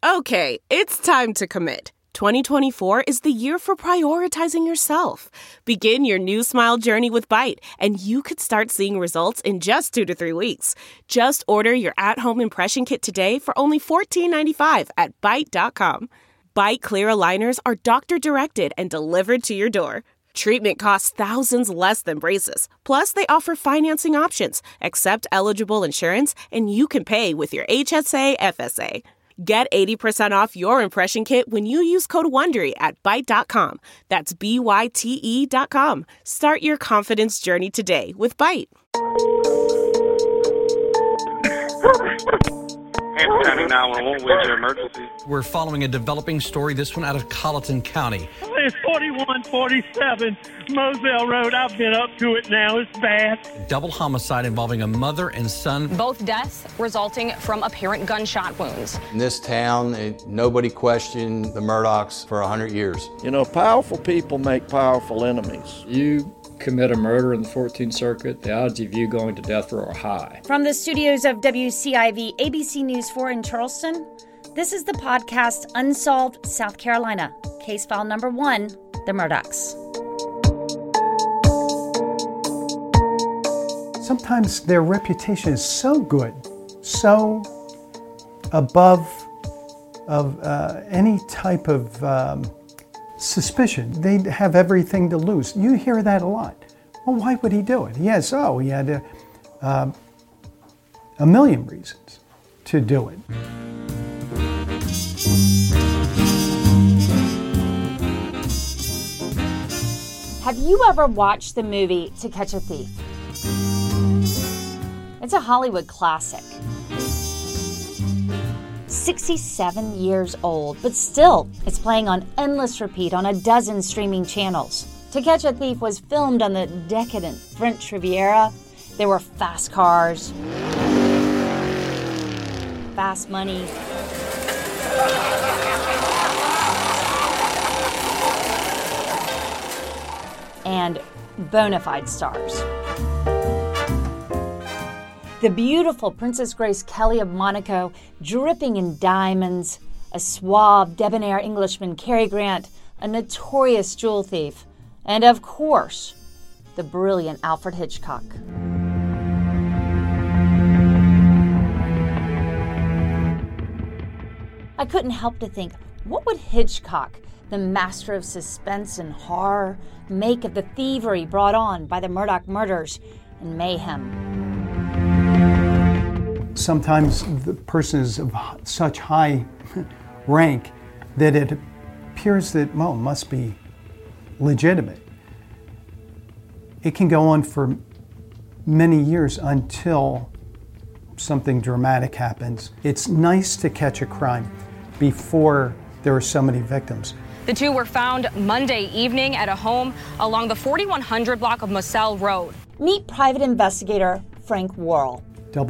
Okay, it's time to commit. 2024 is the year for prioritizing yourself. Begin your new smile journey with Byte, and you could start seeing results in just 2 to 3 weeks. Just order your at-home impression kit today for only $14.95 at Byte.com. Byte Clear aligners are doctor-directed and delivered to your door. Treatment costs thousands less than braces. Plus, they offer financing options, accept eligible insurance, and you can pay with your HSA FSA. Get 80% off your impression kit when you use code WONDERY at Byte.com. That's BYTE.com. Start your confidence journey today with Byte. Hampton County 911, where's your emergency? We're following a developing story, this one out of Colleton County. It's 4147 Moselle Road. I've been up to it now. It's bad. Double homicide involving a mother and son. Both deaths resulting from apparent gunshot wounds. In this town, nobody questioned the Murdaughs for 100 years. You know, powerful people make powerful enemies. You commit a murder in the 14th Circuit, the odds of you going to death row are high. From the studios of WCIV ABC News 4 in Charleston, this is the podcast Unsolved South Carolina. Case file number 1, the Murdaughs. Sometimes their reputation is so good, so above of any type of suspicion. They have everything to lose. You hear that a lot. Well, why would he do it? He had a million reasons to do it. Have you ever watched the movie To Catch a Thief? It's a Hollywood classic. 67 years old, but still, it's playing on endless repeat on a dozen streaming channels. To Catch a Thief was filmed on the decadent French Riviera. There were fast cars, fast money, and bona fide stars. The beautiful Princess Grace Kelly of Monaco, dripping in diamonds, a suave, debonair Englishman, Cary Grant, a notorious jewel thief, and of course, the brilliant Alfred Hitchcock. I couldn't help to think, what would Hitchcock, the master of suspense and horror, make of the thievery brought on by the Murdaugh murders and mayhem? Sometimes the person is of such high rank that it appears that, well, it must be legitimate. It can go on for many years until something dramatic happens. It's nice to catch a crime before there are so many victims. The two were found Monday evening at a home along the 4100 block of Moselle Road. Meet private investigator Frank Worrell.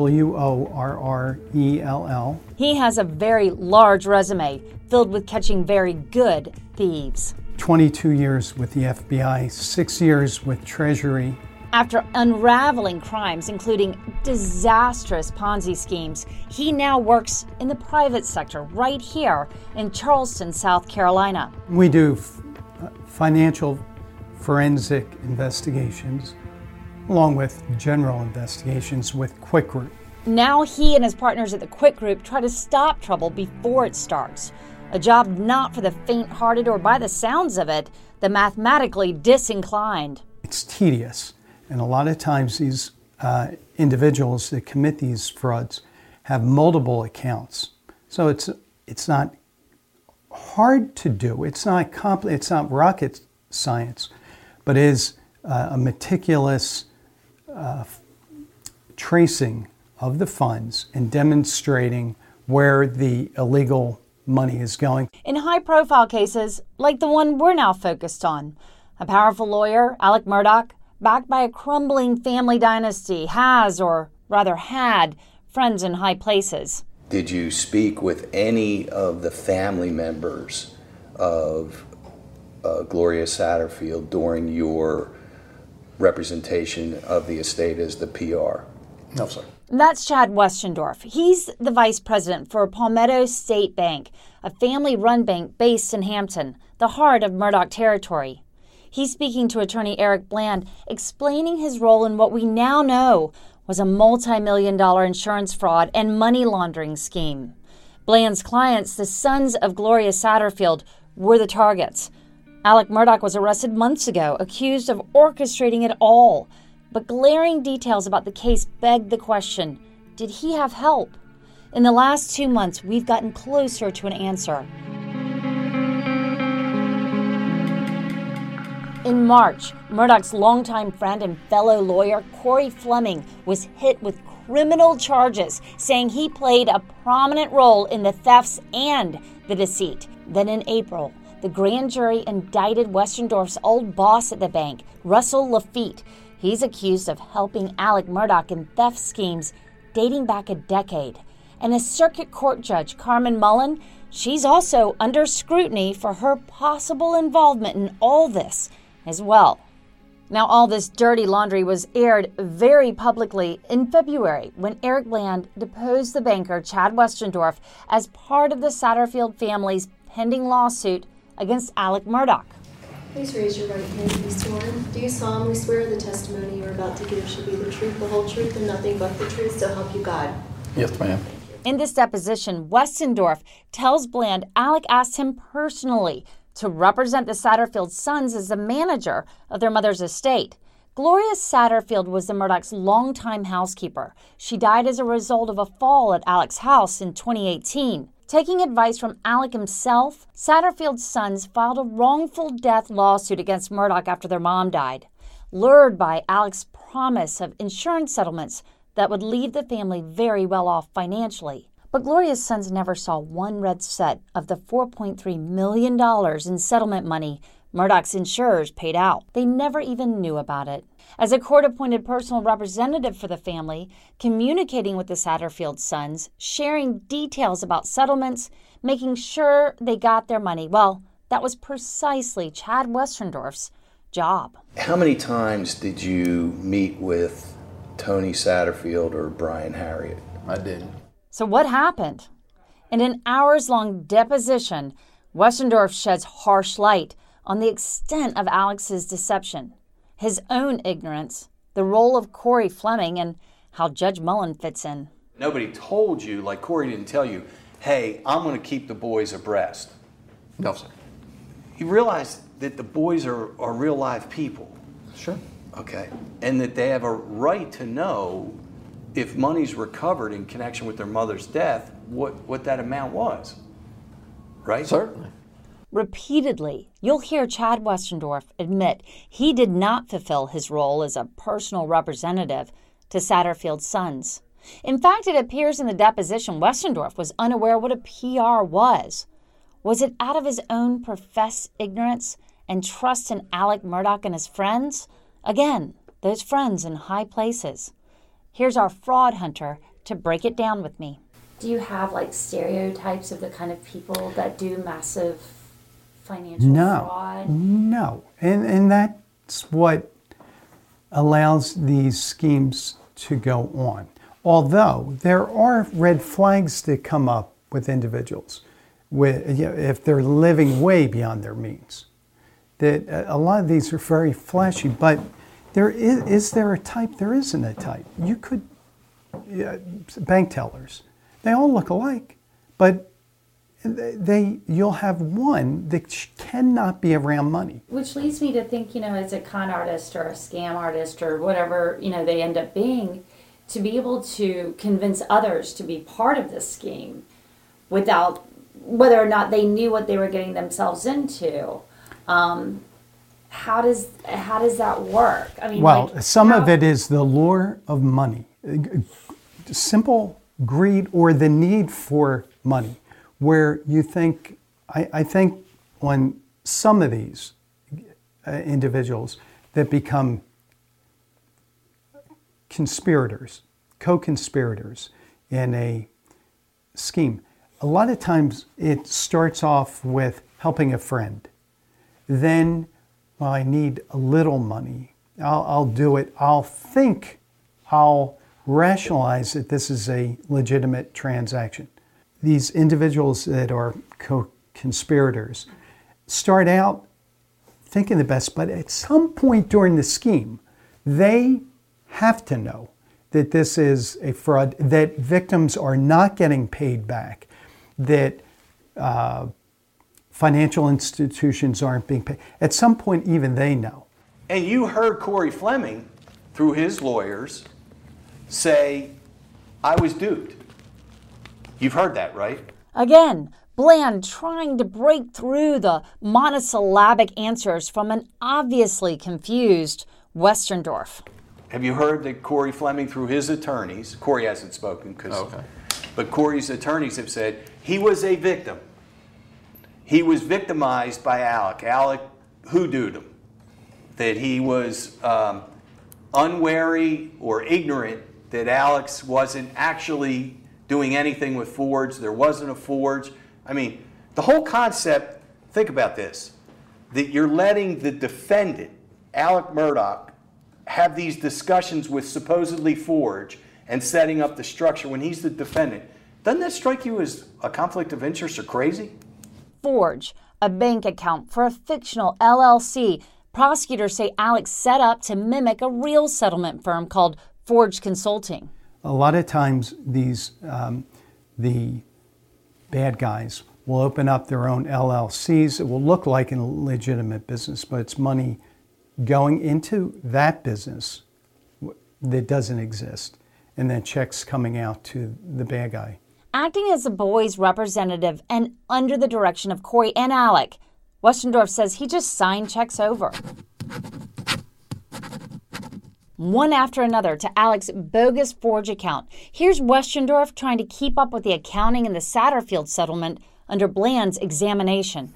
Worrell. He has a very large resume filled with catching very good thieves. 22 years with the FBI, 6 years with Treasury. After unraveling crimes, including disastrous Ponzi schemes, he now works in the private sector right here in Charleston, South Carolina. We do financial forensic investigations, along with general investigations with Quick Group. Now he and his partners at the Quick Group try to stop trouble before it starts. A job not for the faint-hearted or, by the sounds of it, the mathematically disinclined. It's tedious, and a lot of times these individuals that commit these frauds have multiple accounts. So it's not hard to do. It's not rocket science, but it is a meticulous tracing of the funds and demonstrating where the illegal money is going. In high-profile cases, like the one we're now focused on, a powerful lawyer, Alec Murdaugh, backed by a crumbling family dynasty, has, or rather had, friends in high places. Did you speak with any of the family members of Gloria Satterfield during your representation of the estate as the PR? No, sir. That's Chad Westendorf. He's the vice president for Palmetto State Bank, a family-run bank based in Hampton, the heart of Murdaugh territory. He's speaking to attorney Eric Bland, explaining his role in what we now know was a multi-million-dollar insurance fraud and money laundering scheme. Bland's clients, the sons of Gloria Satterfield, were the targets. Alec Murdaugh was arrested months ago, accused of orchestrating it all. But glaring details about the case begged the question, did he have help? In the last 2 months, we've gotten closer to an answer. In March, Murdaugh's longtime friend and fellow lawyer, Corey Fleming, was hit with criminal charges, saying he played a prominent role in the thefts and the deceit. Then in April, the grand jury indicted Westendorf's old boss at the bank, Russell Lafitte. He's accused of helping Alec Murdaugh in theft schemes dating back a decade. And a circuit court judge, Carmen Mullen, she's also under scrutiny for her possible involvement in all this as well. Now, all this dirty laundry was aired very publicly in February when Eric Bland deposed the banker, Chad Westendorf, as part of the Satterfield family's pending lawsuit against Alec Murdaugh. Please raise your right hand and be sworn. Do you solemnly swear the testimony you are about to give should be the truth, the whole truth, and nothing but the truth, so help you God? Yes, ma'am. In this deposition, Westendorf tells Bland Alec asked him personally to represent the Satterfield sons as the manager of their mother's estate. Gloria Satterfield was the Murdaugh's longtime housekeeper. She died as a result of a fall at Alec's house in 2018. Taking advice from Alec himself, Satterfield's sons filed a wrongful death lawsuit against Murdaugh after their mom died, lured by Alec's promise of insurance settlements that would leave the family very well off financially. But Gloria's sons never saw one red cent of the $4.3 million in settlement money Murdaugh's insurers paid out. They never even knew about it. As a court-appointed personal representative for the family, communicating with the Satterfield sons, sharing details about settlements, making sure they got their money, well, that was precisely Chad Westendorf's job. How many times did you meet with Tony Satterfield or Brian Harriet? I didn't. So what happened? In an hours-long deposition, Westendorf sheds harsh light on the extent of Alex's deception, his own ignorance, the role of Corey Fleming, and how Judge Mullen fits in. Nobody told you, like Corey didn't tell you, hey, I'm going to keep the boys abreast. No, sir. You realize that the boys are real live people. Sure. Okay. And that they have a right to know if money's recovered in connection with their mother's death, what that amount was. Right? Certainly. Repeatedly, you'll hear Chad Westendorf admit he did not fulfill his role as a personal representative to Satterfield's sons. In fact, it appears in the deposition Westendorf was unaware what a PR was. Was it out of his own professed ignorance and trust in Alec Murdaugh and his friends? Again, those friends in high places. Here's our fraud hunter to break it down with me. Do you have like stereotypes of the kind of people that do massive financial fraud? No. And that's what allows these schemes to go on. Although there are red flags that come up with individuals if they're living way beyond their means. That a lot of these are very flashy, but is there a type? There isn't a type. You could, bank tellers, they all look alike, but you'll have one that cannot be around money. Which leads me to think, as a con artist or a scam artist or whatever, they end up being, to be able to convince others to be part of this scheme without, whether or not they knew what they were getting themselves into. How does that work? I mean, some of it is the lure of money, simple greed or the need for money, where you think, I think on some of these individuals that become conspirators, co-conspirators in a scheme, a lot of times it starts off with helping a friend. Then, well, I need a little money. I'll do it. I'll think I'll rationalize that this is a legitimate transaction. These individuals that are co-conspirators start out thinking the best, but at some point during the scheme, they have to know that this is a fraud, that victims are not getting paid back, that financial institutions aren't being paid. At some point, even they know. And you heard Corey Fleming, through his lawyers, say, I was duped. You've heard that, right? Again, Bland trying to break through the monosyllabic answers from an obviously confused Westerndorf. Have you heard that Corey Fleming, through his attorneys, Corey hasn't spoken, but Corey's attorneys have said he was a victim. He was victimized by Alec. Alec hoodooed him. That he was unwary or ignorant that Alex wasn't actually doing anything with Forge. There wasn't a Forge. I mean, the whole concept, think about this, that you're letting the defendant, Alec Murdaugh, have these discussions with supposedly Forge and setting up the structure when he's the defendant. Doesn't that strike you as a conflict of interest or crazy? Forge, a bank account for a fictional LLC prosecutors say Alex set up to mimic a real settlement firm called Forge Consulting. A lot of times these the bad guys will open up their own LLCs. It will look like a legitimate business, but it's money going into that business that doesn't exist, and then checks coming out to the bad guy. Acting as the boys' representative and under the direction of Corey and Alec, Westerndorf says he just signed checks over, one after another, to Alec's bogus Forge account. Here's Westerndorf trying to keep up with the accounting in the Satterfield settlement under Bland's examination.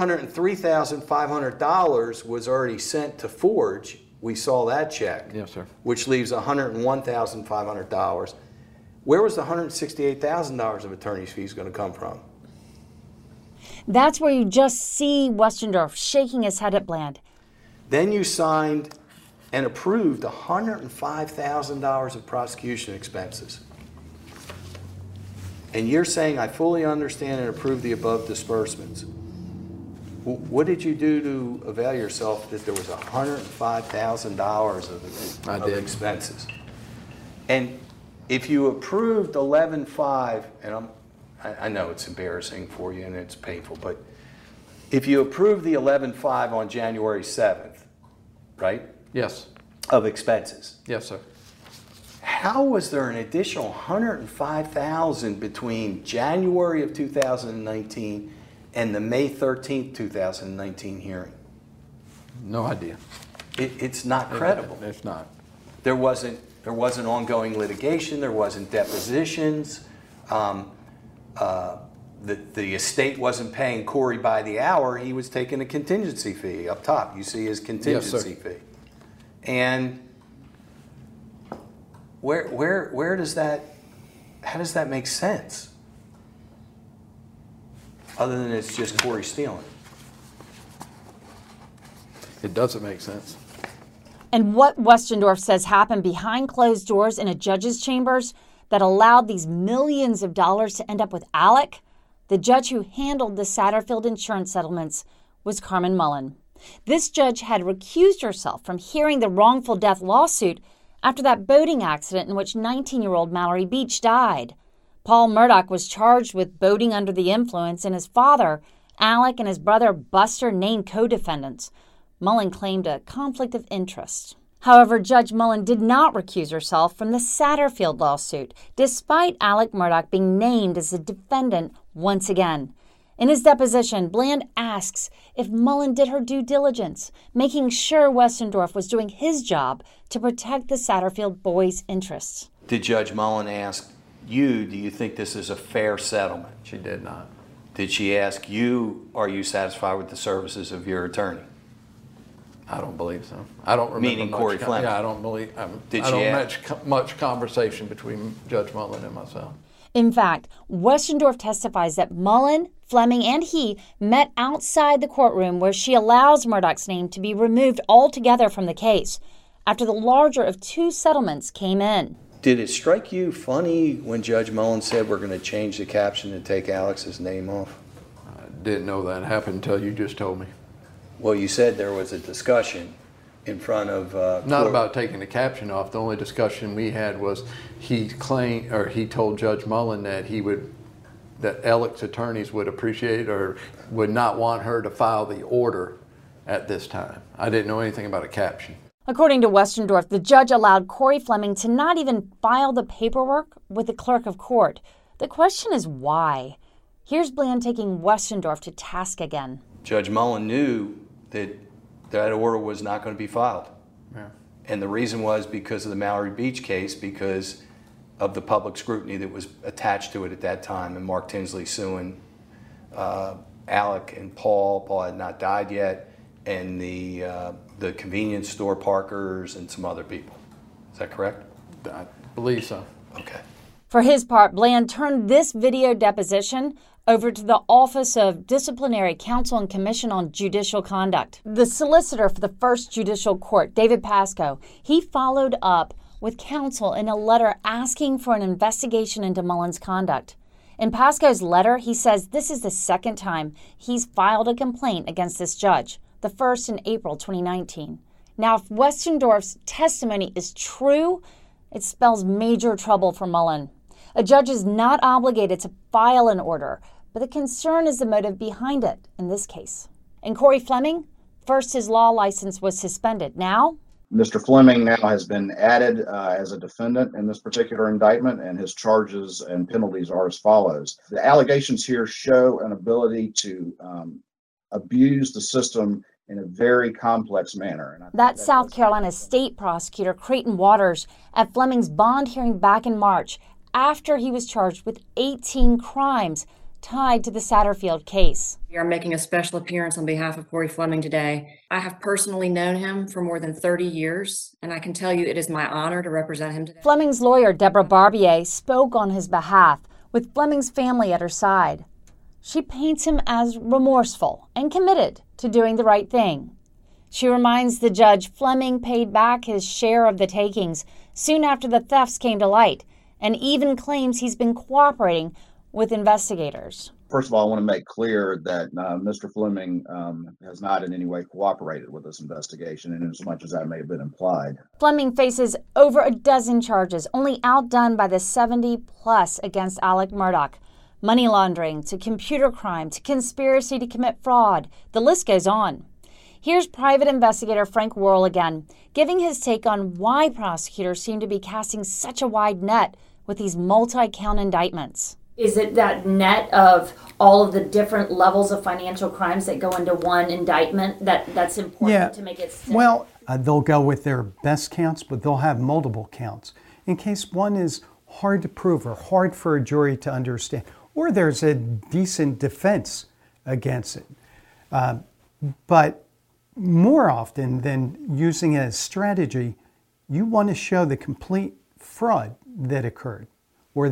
$403,500 was already sent to Forge. We saw that check. Yes, sir. Which leaves $101,500. Where was the $168,000 of attorney's fees going to come from? That's where you just see Westerndorf shaking his head at Bland. Then you signed and approved $105,000 of prosecution expenses. And you're saying, I fully understand and approve the above disbursements. What did you do to avail yourself that there was $105,000 of expenses? And if you approved 11.5, and I know it's embarrassing for you and it's painful, but if you approved the 11.5 on January 7th, right? Yes. Of expenses. Yes, sir. How was there an additional $105,000 between January of 2019 and the May 13th, 2019 hearing? No idea. It's not credible. It's not. There wasn't ongoing litigation. There wasn't depositions. The estate wasn't paying Corey by the hour. He was taking a contingency fee up top. You see his contingency fee. And where does that? How does that make sense? Other than it's just Corey stealing. It doesn't make sense. And what Westerndorf says happened behind closed doors in a judge's chambers that allowed these millions of dollars to end up with Alec, the judge who handled the Satterfield insurance settlements, was Carmen Mullen. This judge had recused herself from hearing the wrongful death lawsuit after that boating accident in which 19-year-old Mallory Beach died. Paul Murdaugh was charged with boating under the influence, and his father, Alec, and his brother Buster named co-defendants. Mullen claimed a conflict of interest. However, Judge Mullen did not recuse herself from the Satterfield lawsuit, despite Alec Murdaugh being named as a defendant once again. In his deposition, Bland asks if Mullen did her due diligence, making sure Westerndorf was doing his job to protect the Satterfield boys' interests. Did Judge Mullen ask you, do you think this is a fair settlement? She did not. Did she ask you, are you satisfied with the services of your attorney? I don't believe so. I don't remember. Meaning Corey Fleming? Yeah, I don't believe. I don't much conversation between Judge Mullen and myself. In fact, Westerndorf testifies that Mullen, Fleming, and he met outside the courtroom where she allows Murdaugh's name to be removed altogether from the case after the larger of two settlements came in. Did it strike you funny when Judge Mullen said we're going to change the caption and take Alex's name off? I didn't know that happened until you just told me. Well, you said there was a discussion in front of not about taking the caption off. The only discussion we had was he told Judge Mullen that that Alex attorneys would appreciate or would not want her to file the order at this time. I didn't know anything about a caption. According to Westendorf, the judge allowed Corey Fleming to not even file the paperwork with the clerk of court. The question is why? Here's Bland taking Westendorf to task again. Judge Mullen knew that order was not going to be filed. Yeah. And the reason was because of the Mallory Beach case, because of the public scrutiny that was attached to it at that time, and Mark Tinsley suing Alec and Paul. Paul had not died yet, and the convenience store parkers and some other people. Is that correct? I believe so. Okay. For his part, Bland turned this video deposition over to the Office of Disciplinary Counsel and Commission on Judicial Conduct. The solicitor for the First Judicial Court, David Pasco, he followed up with counsel in a letter asking for an investigation into Mullen's conduct. In Pasco's letter, he says this is the second time he's filed a complaint against this judge, the first in April 2019. Now, if Westendorf's testimony is true, it spells major trouble for Mullen. A judge is not obligated to file an order, but the concern is the motive behind it in this case. And Corey Fleming, first his law license was suspended. Now, Mr. Fleming now has been added as a defendant in this particular indictment, and his charges and penalties are as follows. The allegations here show an ability to abuse the system in a very complex manner. That's South Carolina State Prosecutor Creighton Waters at Fleming's bond hearing back in March, after he was charged with 18 crimes tied to the Satterfield case. We are making a special appearance on behalf of Corey Fleming today. I have personally known him for more than 30 years, and I can tell you it is my honor to represent him today. Fleming's lawyer, Deborah Barbier, spoke on his behalf, with Fleming's family at her side. She paints him as remorseful and committed to doing the right thing. She reminds the judge Fleming paid back his share of the takings soon after the thefts came to light, and even claims he's been cooperating with investigators. First of all, I want to make clear that Mr. Fleming has not in any way cooperated with this investigation, and as much as that may have been implied. Fleming faces over a dozen charges, only outdone by the 70+ against Alec Murdaugh. Money laundering, to computer crime, to conspiracy to commit fraud. The list goes on. Here's private investigator Frank Worrell again, giving his take on why prosecutors seem to be casting such a wide net with these multi-count indictments. Is it that net of all of the different levels of financial crimes that go into one indictment that's important to make it stick? Well, they'll go with their best counts, but they'll have multiple counts in case one is hard to prove or hard for a jury to understand, or there's a decent defense against it. But more often than using it as strategy, you want to show the complete fraud that occurred, or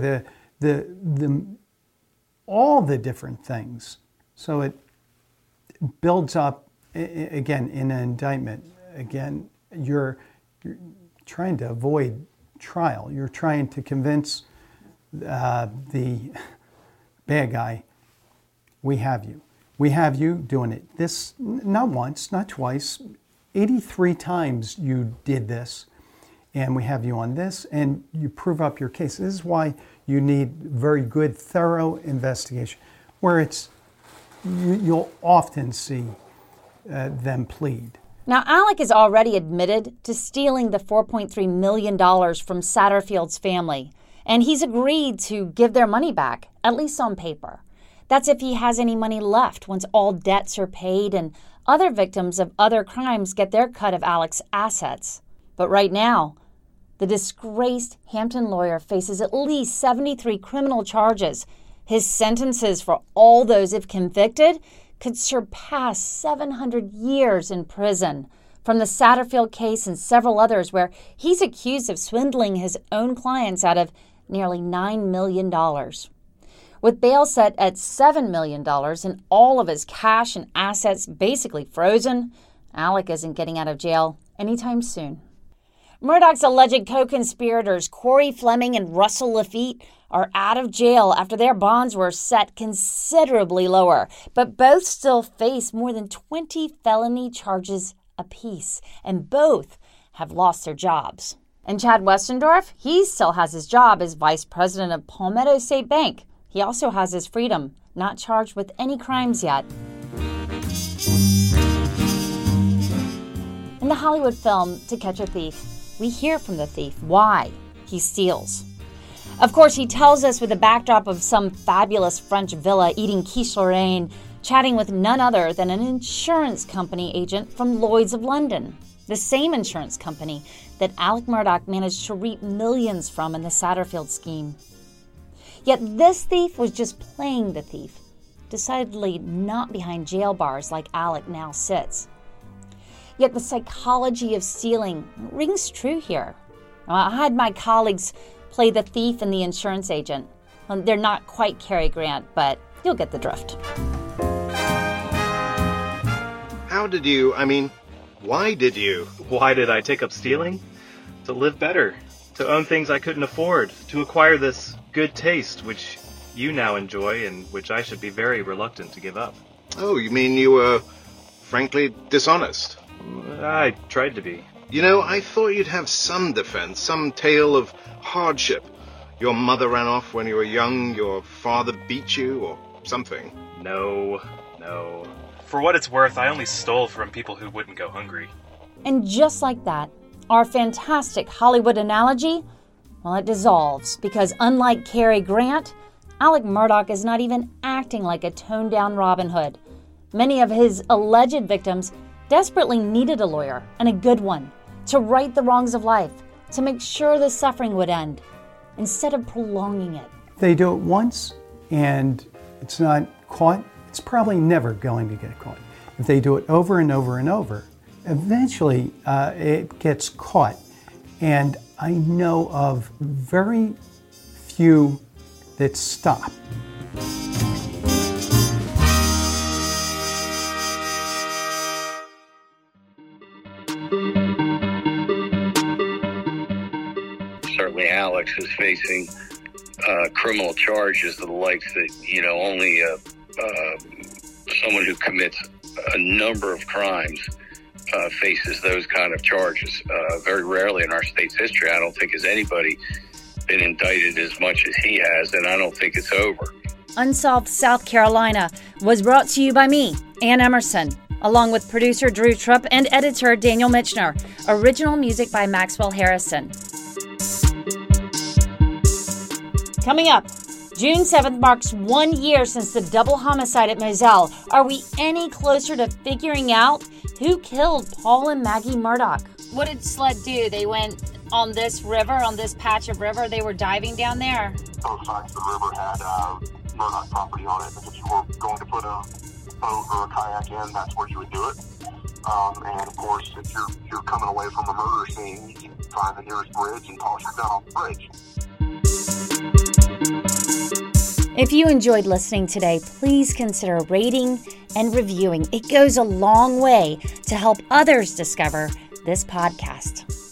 all the different things. So it builds up, again, in an indictment. Again, you're trying to avoid trial. You're trying to convince the bad guy, we have you. We have you doing it. This, not once, not twice, 83 times you did this, and we have you on this, and you prove up your case. This is why you need very good, thorough investigation, where you'll often see them plead. Now, Alec has already admitted to stealing the $4.3 million from Satterfield's family, and he's agreed to give their money back, at least on paper. That's if he has any money left once all debts are paid and other victims of other crimes get their cut of Alec's assets. But right now, the disgraced Hampton lawyer faces at least 73 criminal charges. His sentences for all those, if convicted, could surpass 700 years in prison. From the Satterfield case and several others where he's accused of swindling his own clients out of nearly $9 million. With bail set at $7 million and all of his cash and assets basically frozen, Alec isn't getting out of jail anytime soon. Murdaugh's alleged co-conspirators, Corey Fleming and Russell Lafitte, are out of jail after their bonds were set considerably lower, but both still face more than 20 felony charges apiece, and both have lost their jobs. And Chad Westendorf, he still has his job as vice president of Palmetto State Bank. He also has his freedom, not charged with any crimes yet. In the Hollywood film To Catch a Thief, we hear from the thief why he steals. Of course, he tells us with the backdrop of some fabulous French villa eating quiche Lorraine, chatting with none other than an insurance company agent from Lloyd's of London, the same insurance company that Alec Murdaugh managed to reap millions from in the Satterfield scheme. Yet this thief was just playing the thief, decidedly not behind jail bars like Alec now sits. Yet the psychology of stealing rings true here. I had my colleagues play the thief and the insurance agent. They're not quite Cary Grant, but you'll get the drift. Why did you? Why did I take up stealing? To live better, to own things I couldn't afford, to acquire this good taste which you now enjoy and which I should be very reluctant to give up. Oh, you mean you were, frankly, dishonest? I tried to be. You know, I thought you'd have some defense, some tale of hardship. Your mother ran off when you were young, your father beat you, or something. No. For what it's worth, I only stole from people who wouldn't go hungry. And just like that, our fantastic Hollywood analogy, well, it dissolves because unlike Cary Grant, Alec Murdaugh is not even acting like a toned-down Robin Hood. Many of his alleged victims desperately needed a lawyer, and a good one, to right the wrongs of life, to make sure the suffering would end, instead of prolonging it. If they do it once and it's not caught, it's probably never going to get caught. If they do it over and over and over, eventually it gets caught. And I know of very few that stop. Certainly Alex is facing criminal charges of the likes that, only someone who commits a number of crimes faces those kind of charges. Very rarely in our state's history, I don't think has anybody been indicted as much as he has, and I don't think it's over. Unsolved South Carolina was brought to you by me, Ann Emerson, along with producer Drew Trupp and editor Daniel Michener. Original music by Maxwell Harrison. Coming up, June 7th marks 1 year since the double homicide at Moselle. Are we any closer to figuring out who killed Paul and Maggie Murdaugh? What did SLED do? They went on this river, on this patch of river. They were diving down there. Both sides of the river had Murdaugh property on it. If you were going to put a boat or a kayak in, that's where you would do it. And of course, if you're coming away from a murder scene, you find the nearest bridge and toss your gun off the bridge. If you enjoyed listening today, please consider rating and reviewing. It goes a long way to help others discover this podcast.